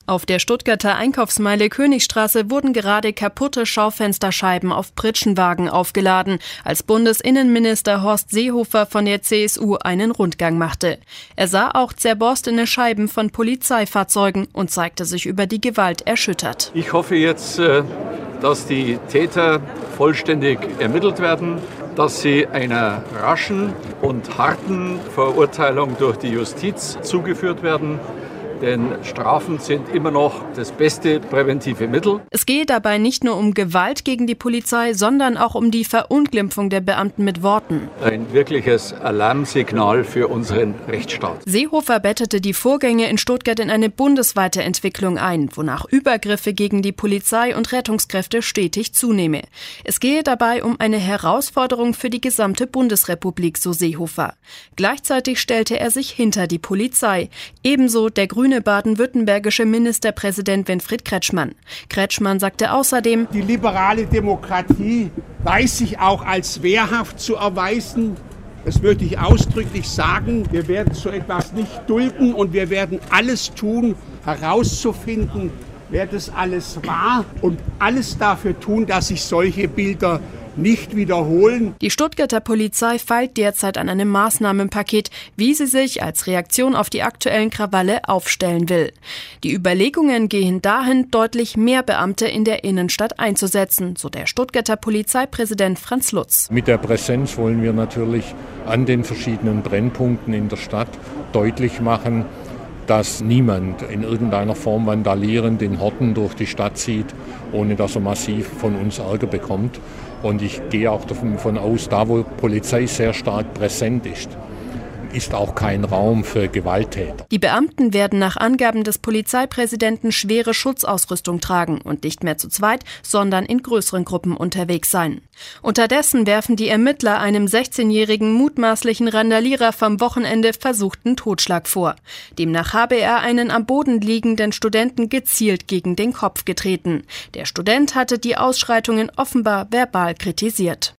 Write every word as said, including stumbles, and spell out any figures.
Auf der Stuttgarter Einkaufsmeile Königstraße wurden gerade kaputte Schaufensterscheiben auf Pritschenwagen aufgeladen, als Bundesinnenminister Horst Seehofer von der C S U einen Rundgang machte. Er sah auch zerborstene Scheiben von Polizeifahrzeugen und zeigte sich über die Gewalt erschüttert. Ich hoffe jetzt, dass die Täter vollständig ermittelt werden, dass sie einer raschen und harten Verurteilung durch die Justiz zugeführt werden. Denn Strafen sind immer noch das beste präventive Mittel. Es gehe dabei nicht nur um Gewalt gegen die Polizei, sondern auch um die Verunglimpfung der Beamten mit Worten. Ein wirkliches Alarmsignal für unseren Rechtsstaat. Seehofer bettete die Vorgänge in Stuttgart in eine bundesweite Entwicklung ein, wonach Übergriffe gegen die Polizei und Rettungskräfte stetig zunehme. Es gehe dabei um eine Herausforderung für die gesamte Bundesrepublik, so Seehofer. Gleichzeitig stellte er sich hinter die Polizei. Ebenso der grüne baden-württembergische Ministerpräsident Winfried Kretschmann. Kretschmann sagte außerdem: Die liberale Demokratie weiß sich auch als wehrhaft zu erweisen. Das möchte ich ausdrücklich sagen. Wir werden so etwas nicht dulden und wir werden alles tun, herauszufinden, wer das alles war und alles dafür tun, dass sich solche Bilder nicht wiederholen. Die Stuttgarter Polizei feilt derzeit an einem Maßnahmenpaket, wie sie sich als Reaktion auf die aktuellen Krawalle aufstellen will. Die Überlegungen gehen dahin, deutlich mehr Beamte in der Innenstadt einzusetzen, so der Stuttgarter Polizeipräsident Franz Lutz. Mit der Präsenz wollen wir natürlich an den verschiedenen Brennpunkten in der Stadt deutlich machen, dass niemand in irgendeiner Form vandalierend in Horten durch die Stadt zieht, ohne dass er massiv von uns Ärger bekommt. Und ich gehe auch davon aus, da wo Polizei sehr stark präsent ist, ist auch kein Raum für Gewalttäter. Die Beamten werden nach Angaben des Polizeipräsidenten schwere Schutzausrüstung tragen und nicht mehr zu zweit, sondern in größeren Gruppen unterwegs sein. Unterdessen werfen die Ermittler einem sechzehnjährigen mutmaßlichen Randalierer vom Wochenende versuchten Totschlag vor. Demnach habe er einen am Boden liegenden Studenten gezielt gegen den Kopf getreten. Der Student hatte die Ausschreitungen offenbar verbal kritisiert.